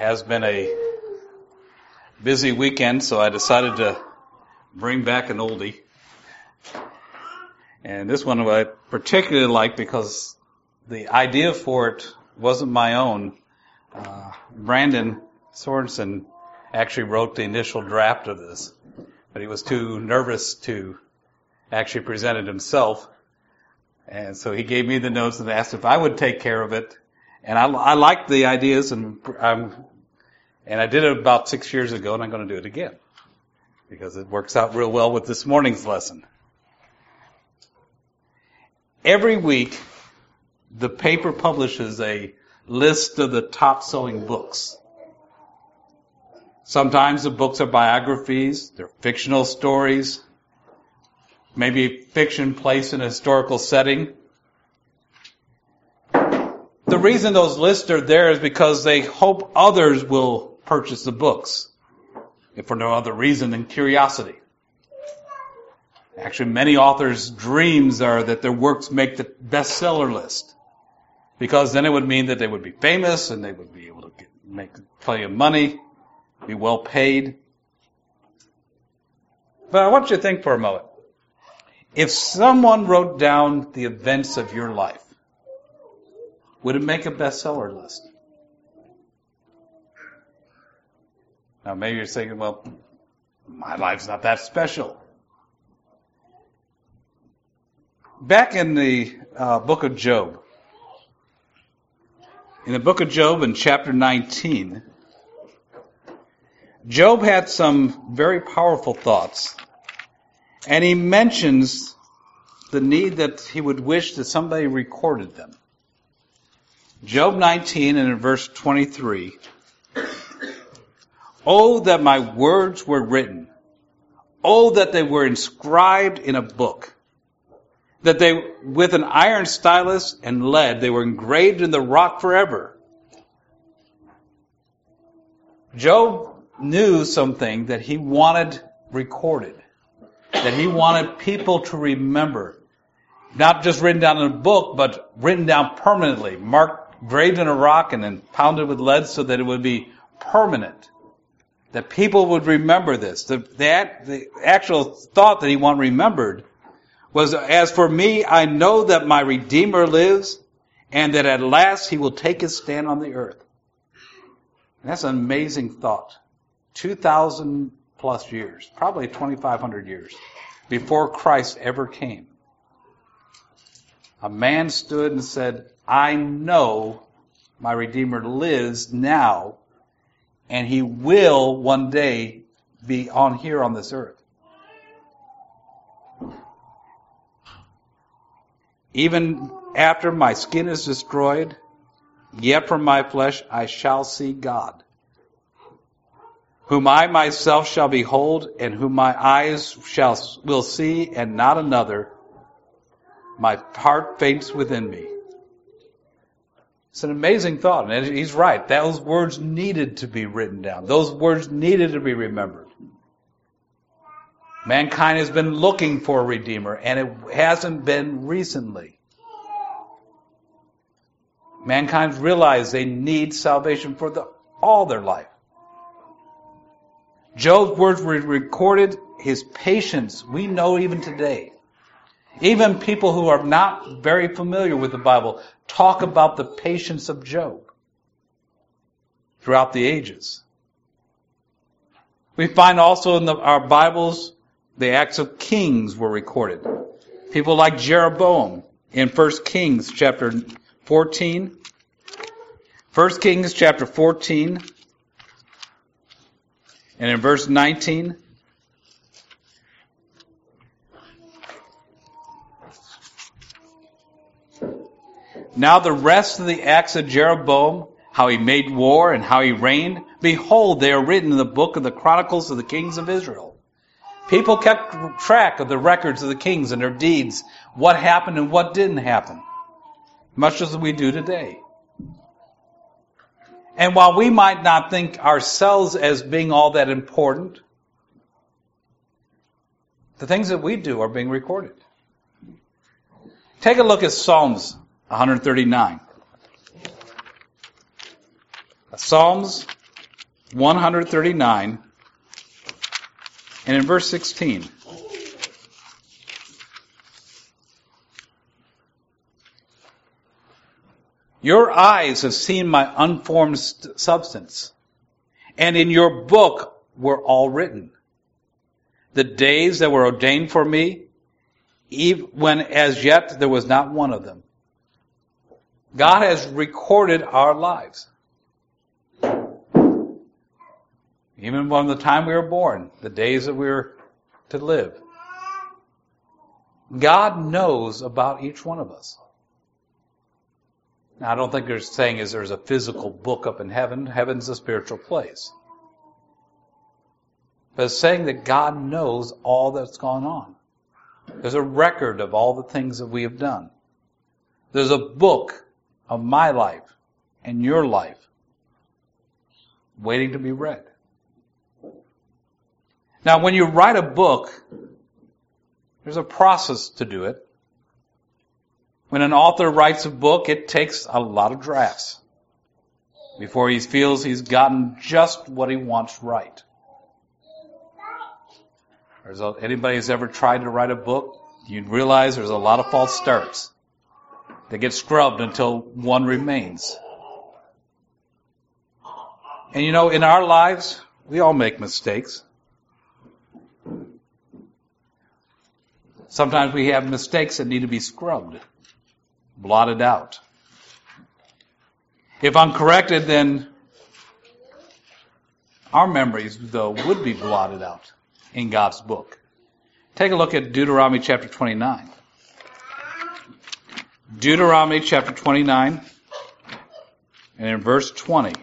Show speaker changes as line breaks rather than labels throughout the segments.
has been a busy weekend, so I decided to bring back an oldie. And this one I particularly like because the idea for it wasn't my own. Brandon Sorensen actually wrote the initial draft of this, but he was too nervous to actually present it himself. And so he gave me the notes and asked if I would take care of it. And I liked the ideas, and I did it about 6 years ago, and I'm going to do it again because it works out real well with this morning's lesson. Every week, the paper publishes a list of the top-selling books. Sometimes the books are biographies, they're fictional stories, maybe fiction placed in a historical setting. The reason those lists are there is because they hope others will purchase the books, if for no other reason than curiosity. Actually, many authors' dreams are that their works make the bestseller list, because then it would mean that they would be famous and they would be able to make plenty of money, be well paid. But I want you to think for a moment. If someone wrote down the events of your life, would it make a bestseller list? Now maybe you're thinking, well, my life's not that special. Back in the book of Job, in chapter 19, Job had some very powerful thoughts, and he mentions the need that he would wish that somebody recorded them. Job 19 and in verse 23, "Oh, that my words were written. Oh, that they were inscribed in a book. That they, with an iron stylus and lead, they were engraved in the rock forever." Job knew something that he wanted recorded, that he wanted people to remember. Not just written down in a book, but written down permanently, engraved in a rock and then pounded with lead so that it would be permanent. That people would remember this. The actual thought that he wanted remembered was, "As for me, I know that my Redeemer lives, and that at last he will take his stand on the earth." And that's an amazing thought. 2,000 plus years, probably 2,500 years, before Christ ever came. A man stood and said, "I know my Redeemer lives now, and he will one day be on here on this earth." "Even after my skin is destroyed, yet from my flesh I shall see God, whom I myself shall behold, and whom my eyes will see, and not another. My heart faints within me." It's an amazing thought, and he's right. Those words needed to be written down. Those words needed to be remembered. Mankind has been looking for a Redeemer, and it hasn't been recently. Mankind realized they need salvation for all their life. Job's words were recorded, his patience, we know even today. Even people who are not very familiar with the Bible talk about the patience of Job throughout the ages. We find also in our Bibles, the Acts of Kings were recorded. People like Jeroboam in 1 Kings chapter 14. 1 Kings chapter 14 and in verse 19. "Now the rest of the acts of Jeroboam, how he made war and how he reigned, behold, they are written in the book of the Chronicles of the Kings of Israel." People kept track of the records of the kings and their deeds, what happened and what didn't happen, much as we do today. And while we might not think ourselves as being all that important, the things that we do are being recorded. Take a look at Psalms 139. Psalms 139, and in verse 16. Your eyes have seen my unformed substance, and in your book were all written. The days that were ordained for me, even when as yet there was not one of them. God has recorded our lives. Even from the time we were born, the days that we were to live. God knows about each one of us. Now, I don't think they're saying there's a physical book up in heaven. Heaven's a spiritual place. But it's saying that God knows all that's gone on. There's a record of all the things that we have done. There's a book of my life and your life waiting to be read. Now, when you write a book, there's a process to do it. When an author writes a book, it takes a lot of drafts before he feels he's gotten just what he wants right. Anybody who's ever tried to write a book, you'd realize there's a lot of false starts. They get scrubbed until one remains. And in our lives, we all make mistakes. Sometimes we have mistakes that need to be scrubbed, blotted out. If uncorrected, then our memories, though, would be blotted out in God's book. Take a look at Deuteronomy chapter 29. Deuteronomy chapter 29, and in verse 20.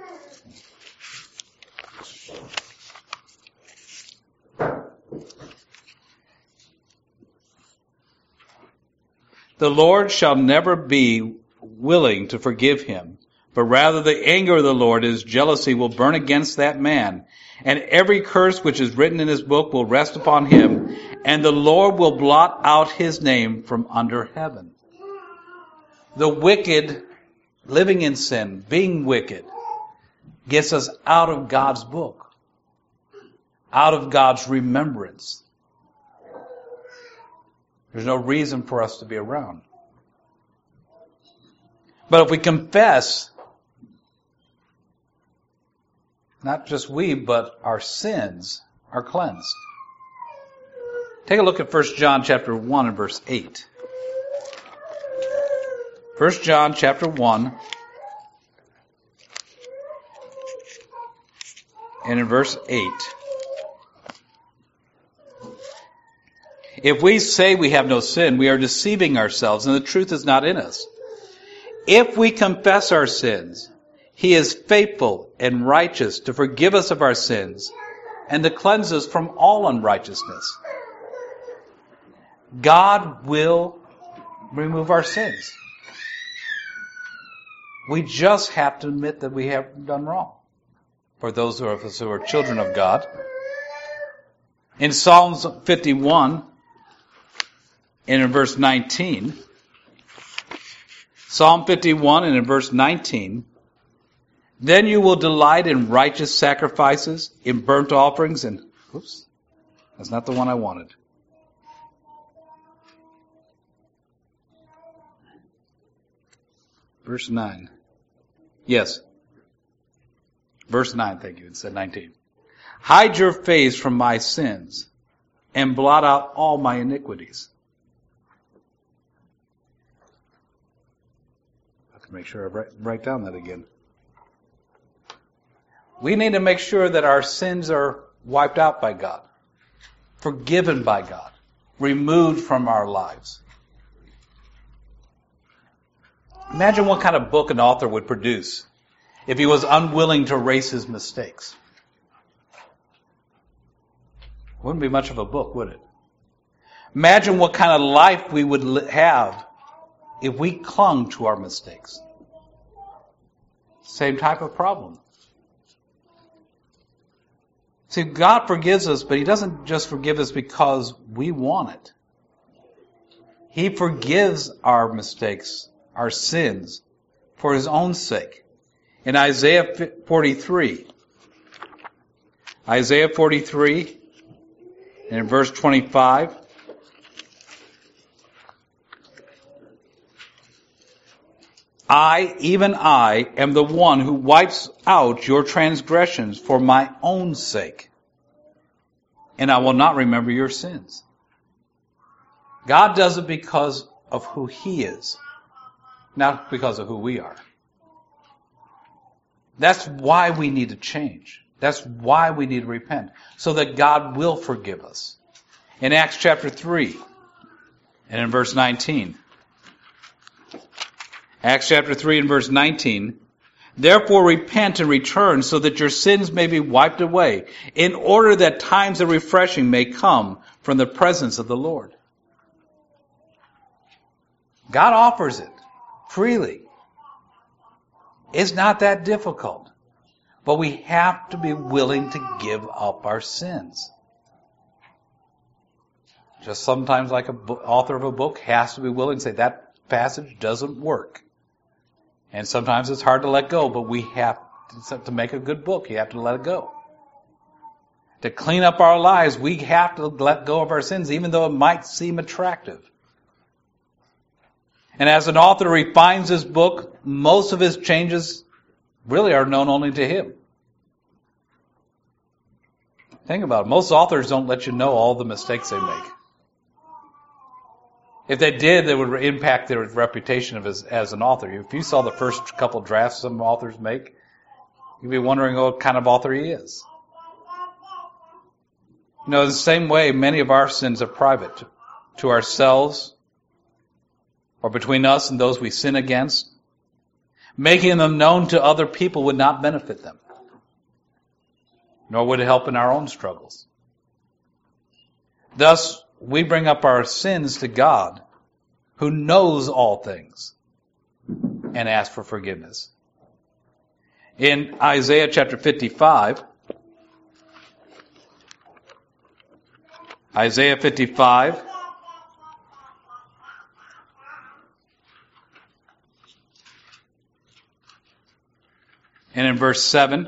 The Lord shall never be willing to forgive him, but rather the anger of the Lord, his jealousy, will burn against that man, and every curse which is written in his book will rest upon him, and the Lord will blot out his name from under heaven. The wicked, living in sin, being wicked, gets us out of God's book, out of God's remembrance. There's no reason for us to be around. But if we confess, not just we, but our sins are cleansed. Take a look at 1 John chapter 1 and verse 8. 1 John chapter 1 and in verse 8. If we say we have no sin, we are deceiving ourselves, and the truth is not in us. If we confess our sins, he is faithful and righteous to forgive us of our sins and to cleanse us from all unrighteousness. God will remove our sins. We just have to admit that we have done wrong. For those of us who are children of God. In Psalms 51, and in verse 19, Psalm 51 and in verse 19, then you will delight in righteous sacrifices, in burnt offerings, and, oops, that's not the one I wanted. Verse 9. Yes. Verse 9, thank you. It said 19. Hide your face from my sins and blot out all my iniquities. I have to make sure I write down that again. We need to make sure that our sins are wiped out by God, forgiven by God, removed from our lives. Imagine what kind of book an author would produce if he was unwilling to erase his mistakes. Wouldn't be much of a book, would it? Imagine what kind of life we would have if we clung to our mistakes. Same type of problem. See, God forgives us, but he doesn't just forgive us because we want it. He forgives our mistakes, our sins, for his own sake. In Isaiah 43, Isaiah 43, and in verse 25. I, even I, am the one who wipes out your transgressions for my own sake, and I will not remember your sins. God does it because of who He is, not because of who we are. That's why we need to change. That's why we need to repent, so that God will forgive us. In Acts chapter 3, and in verse 19, Acts chapter 3 and verse 19, therefore repent and return so that your sins may be wiped away, in order that times of refreshing may come from the presence of the Lord. God offers it freely. It's not that difficult, but we have to be willing to give up our sins. Just sometimes like an author of a book has to be willing to say that passage doesn't work. And sometimes it's hard to let go, but we have to make a good book. You have to let it go. To clean up our lives, we have to let go of our sins, even though it might seem attractive. And as an author refines his book, most of his changes really are known only to him. Think about it. Most authors don't let you know all the mistakes they make. If they did, they would impact their reputation as an author. If you saw the first couple drafts some authors make, you'd be wondering what kind of author he is. You know, the same way, many of our sins are private to ourselves or between us and those we sin against. Making them known to other people would not benefit them, nor would it help in our own struggles. Thus, we bring up our sins to God, who knows all things, and ask for forgiveness. In Isaiah chapter 55, Isaiah 55, and in verse 7,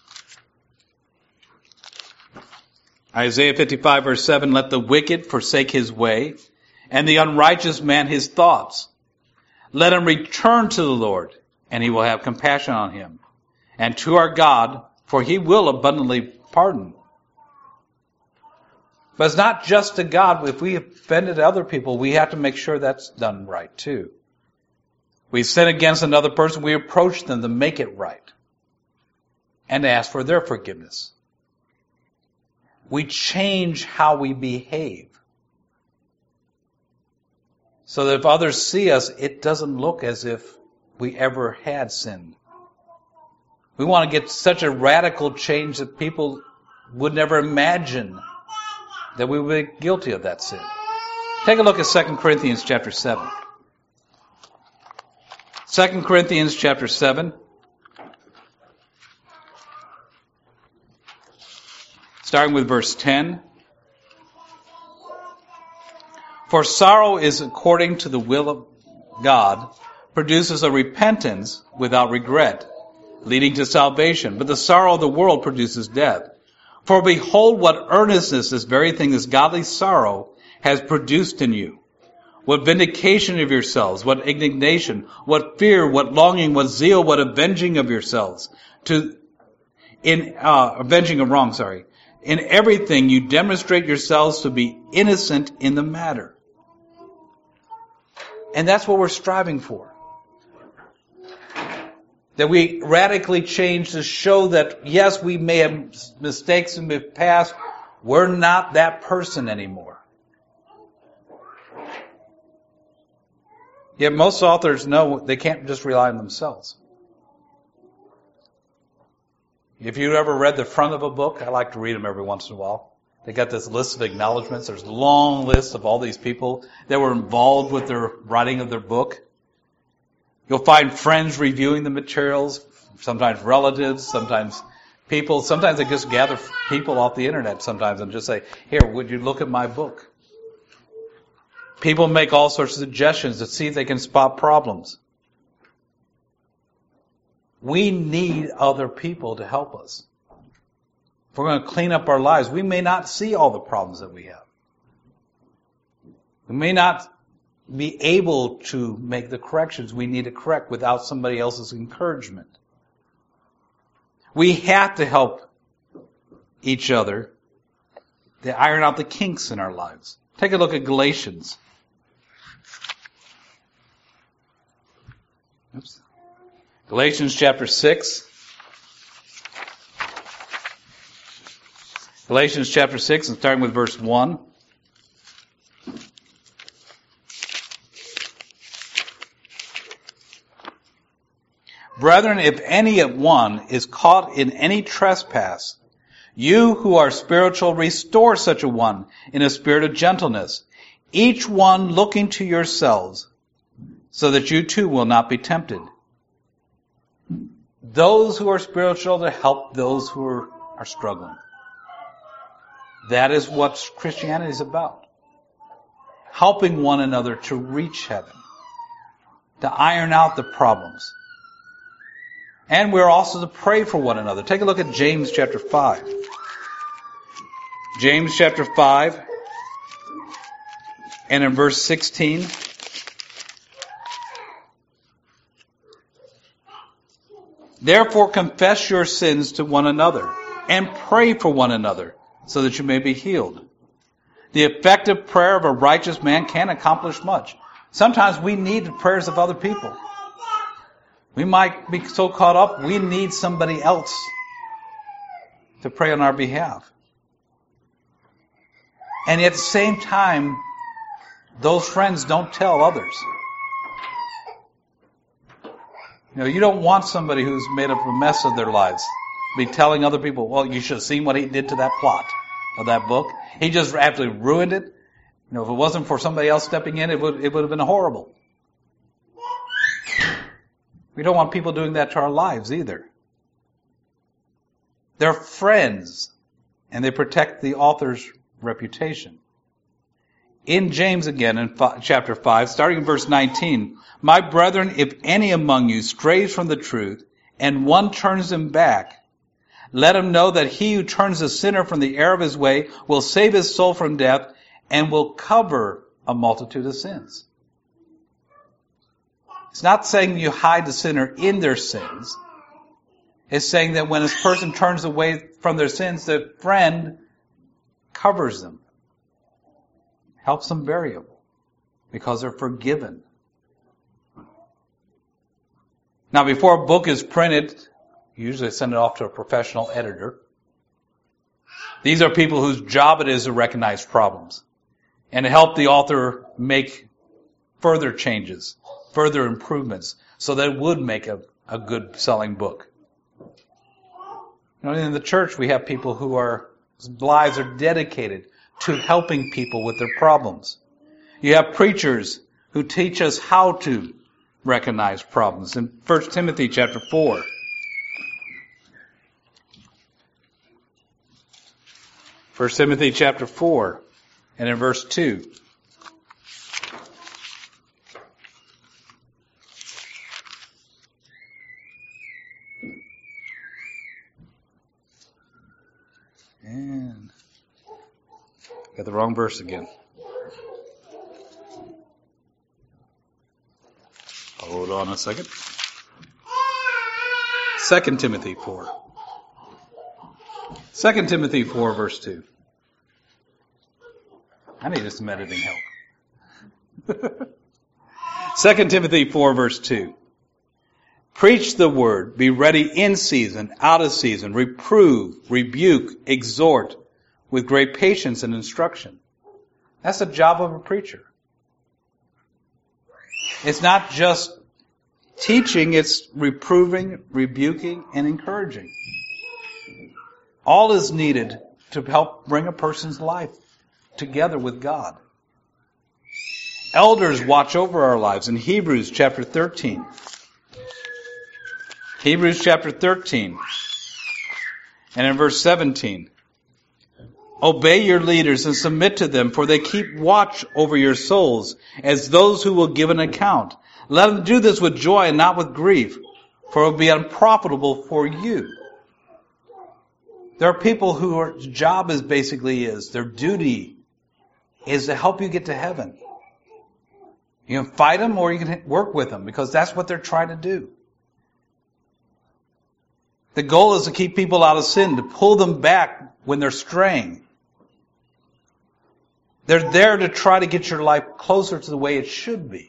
Isaiah 55 verse 7, let the wicked forsake his way, and the unrighteous man his thoughts. Let him return to the Lord, and he will have compassion on him, and to our God, for he will abundantly pardon. But it's not just to God. If we offended other people, we have to make sure that's done right too. We sin against another person, we approach them to make it right, and ask for their forgiveness. We change how we behave, so that if others see us, it doesn't look as if we ever had sinned. We want to get such a radical change that people would never imagine that we would be guilty of that sin. Take a look at 2 Corinthians chapter 7. 2 Corinthians chapter 7. Starting with verse 10. For sorrow is according to the will of God, produces a repentance without regret, leading to salvation. But the sorrow of the world produces death. For behold, what earnestness this very thing, this godly sorrow, has produced in you. What vindication of yourselves, what indignation, what fear, what longing, what zeal, what avenging of yourselves. Avenging of wrong, In everything you demonstrate yourselves to be innocent in the matter. And that's what we're striving for. That we radically change to show that, yes, we may have mistakes in the past. We're not that person anymore. Yet most authors know they can't just rely on themselves. If you've ever read the front of a book, I like to read them every once in a while. They got this list of acknowledgments. There's a long list of all these people that were involved with their writing of their book. You'll find friends reviewing the materials, sometimes relatives, sometimes people. Sometimes they just gather people off the internet sometimes and just say, here, would you look at my book? People make all sorts of suggestions to see if they can spot problems. We need other people to help us. if we're going to clean up our lives, we may not see all the problems that we have. We may not be able to make the corrections we need to correct without somebody else's encouragement. We have to help each other to iron out the kinks in our lives. Take a look at Galatians. Galatians chapter 6. Galatians chapter 6, and starting with verse 1. Brethren, if any one is caught in any trespass, you who are spiritual, restore such a one in a spirit of gentleness, each one looking to yourselves, so that you too will not be tempted. Those who are spiritual to help those who are struggling. That is what Christianity is about. Helping one another to reach heaven, to iron out the problems. And we're also to pray for one another. Take a look at James chapter 5. James chapter 5, and in verse 16. Therefore confess your sins to one another, and pray for one another, so that you may be healed. The effective prayer of a righteous man can accomplish much. Sometimes we need the prayers of other people. We might be so caught up, we need somebody else to pray on our behalf. And at the same time, those friends don't tell others. You know, you don't want somebody who's made up a mess of their lives be telling other people, well, you should have seen what he did to that plot of that book. He just absolutely ruined it. You know, if it wasn't for somebody else stepping in, it would have been horrible. We don't want people doing that to our lives either. They're friends, and they protect the author's reputation. In James again, in chapter 5, starting in verse 19, my brethren, if any among you strays from the truth, and one turns him back, let him know that he who turns a sinner from the error of his way will save his soul from death, and will cover a multitude of sins. It's not saying you hide the sinner in their sins. It's saying that when this person turns away from their sins, the friend covers them, helps them bury them, because they're forgiven. Now, before a book is printed, usually send it off to a professional editor. These are people whose job it is to recognize problems and to help the author make further changes, further improvements, so that it would make a good selling book. You know, in the church we have people whose lives are dedicated to helping people with their problems. You have preachers who teach us how to recognize problems. In 1 Timothy chapter 4, and in verse 2. And got the wrong verse again. Hold on a second. 2 Timothy 4. 2 Timothy 4, verse 2. I need some editing help. 2 Timothy 4, verse 2. Preach the word, be ready in season, out of season, reprove, rebuke, exhort, with great patience and instruction. That's the job of a preacher. It's not just teaching, it's reproving, rebuking, and encouraging. All is needed to help bring a person's life together with God. Elders watch over our lives in Hebrews chapter 13. Hebrews chapter 13, and in verse 17. Obey your leaders and submit to them, for they keep watch over your souls as those who will give an account. Let them do this with joy and not with grief, for it will be unprofitable for you. There are people whose job their duty is to help you get to heaven. You can fight them or you can work with them because that's what they're trying to do. The goal is to keep people out of sin, to pull them back when they're straying. They're there to try to get your life closer to the way it should be.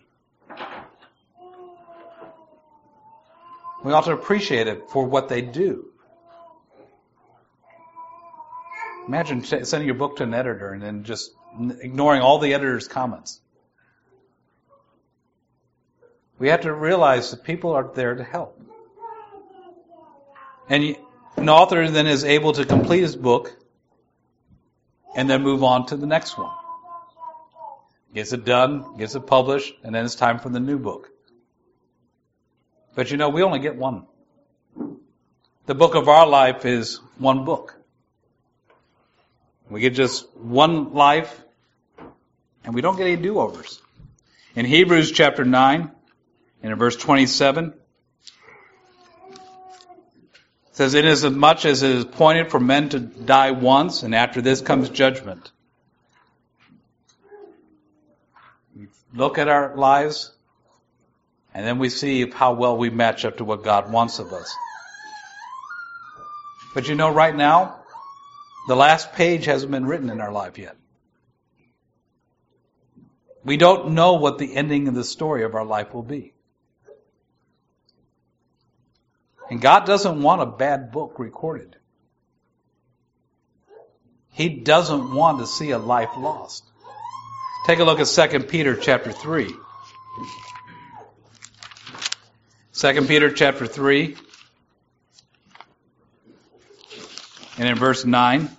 We ought to appreciate it for what they do. Imagine sending your book to an editor and then just ignoring all the editor's comments. We have to realize that people are there to help. And an author then is able to complete his book and then move on to the next one. Gets it done, gets it published, and then it's time for the new book. But we only get one. The book of our life is one book. We get just one life, and we don't get any do-overs. In Hebrews chapter 9, and in verse 27, it says, "Inasmuch as it is appointed for men to die once, and after this comes judgment." We look at our lives, and then we see how well we match up to what God wants of us. But right now, the last page hasn't been written in our life yet. We don't know what the ending of the story of our life will be. And God doesn't want a bad book recorded. He doesn't want to see a life lost. Take a look at 2 Peter chapter 3. 2 Peter chapter 3. And in verse 9.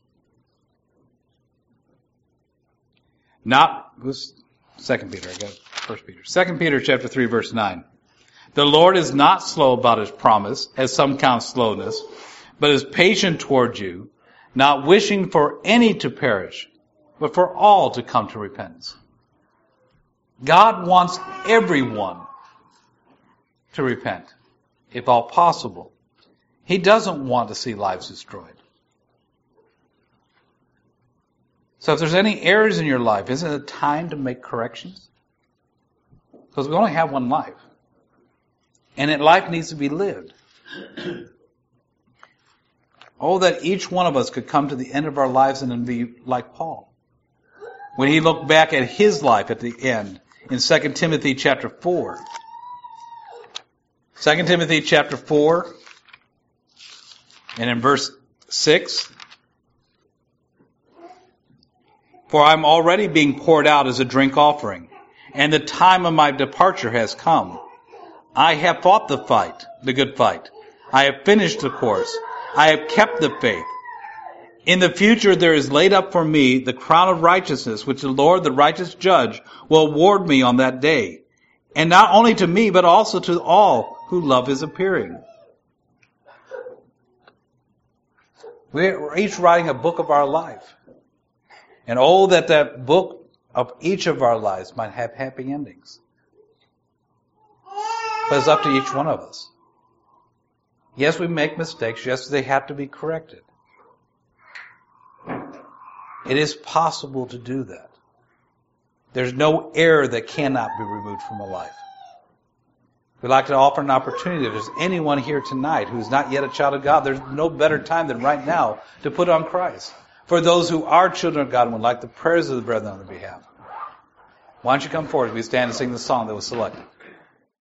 It was 2 Peter, I got 1 Peter. 2 Peter chapter 3 verse 9. "The Lord is not slow about his promise, as some count slowness, but is patient toward you, not wishing for any to perish, but for all to come to repentance." God wants everyone to repent, if all possible. He doesn't want to see lives destroyed. So if there's any errors in your life, isn't it time to make corrections? Because we only have one life. And that life needs to be lived. Oh, that each one of us could come to the end of our lives and then be like Paul. When he looked back at his life at the end in 2 Timothy chapter 4. 2 Timothy chapter 4 and in verse 6. "For I am already being poured out as a drink offering, and the time of my departure has come. I have fought the fight, the good fight. I have finished the course. I have kept the faith. In the future there is laid up for me the crown of righteousness, which the Lord, the righteous judge, will award me on that day. And not only to me, but also to all who love his appearing." We're each writing a book of our life. And oh, that book of each of our lives might have happy endings. But it's up to each one of us. Yes, we make mistakes. Yes, they have to be corrected. It is possible to do that. There's no error that cannot be removed from a life. We'd like to offer an opportunity. If there's anyone here tonight who's not yet a child of God, there's no better time than right now to put on Christ. For those who are children of God and would like the prayers of the brethren on their behalf, why don't you come forward as we stand and sing the song that was selected.